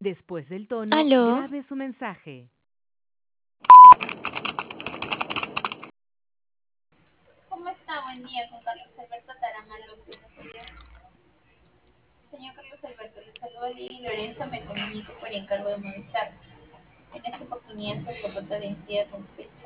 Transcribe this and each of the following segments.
Después del tono, Aló. grabe su mensaje. ¿Cómo está? Buen día, con Carlos Alberto Tarama López. Señor Carlos Alberto, le saluda Lili Lorenzo, me comunico por encargo de Movistar. En esta oportunidad se reporta de identidad con fecha.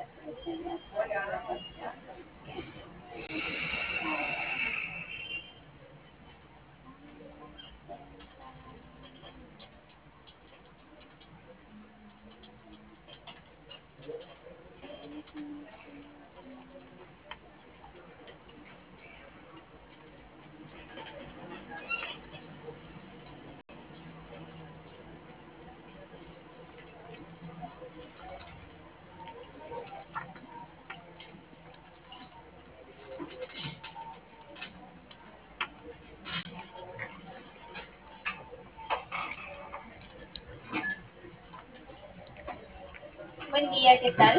Buen día, ¿qué tal?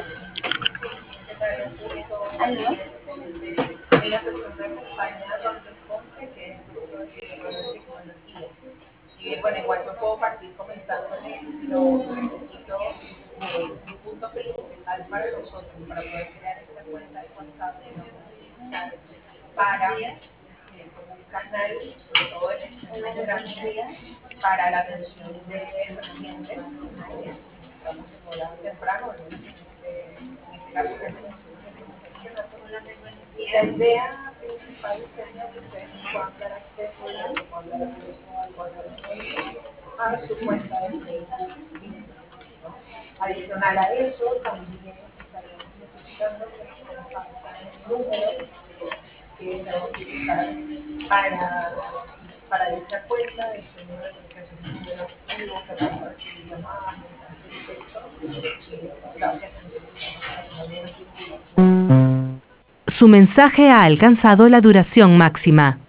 ¿Aló? Ella es una compañía donde compre que es profesor de tecnología. Y bueno, igual yo puedo partir comentándole, pero necesito un punto principal para nosotros, para poder crear esta cuenta de WhatsApp de Movistar, para un canal, sobre todo en este grande, para la atención de pacientes. Estamos en hora temprano, en este caso, que y la idea principal sería que ustedes puedan dar acceso a su cuenta de Facebook. Adicional a eso, también estaríamos necesitando que nos compartan el número que se va a utilizar para dicha cuenta, este número que es un número activo que va a recibir llamadas, mensajes de texto, datos que necesitamos para poder. Su mensaje ha alcanzado la duración máxima.